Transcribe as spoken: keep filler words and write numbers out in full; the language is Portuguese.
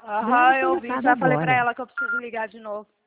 Aham, Grande eu vi. conversado Já falei pra agora. ela que eu preciso ligar de novo.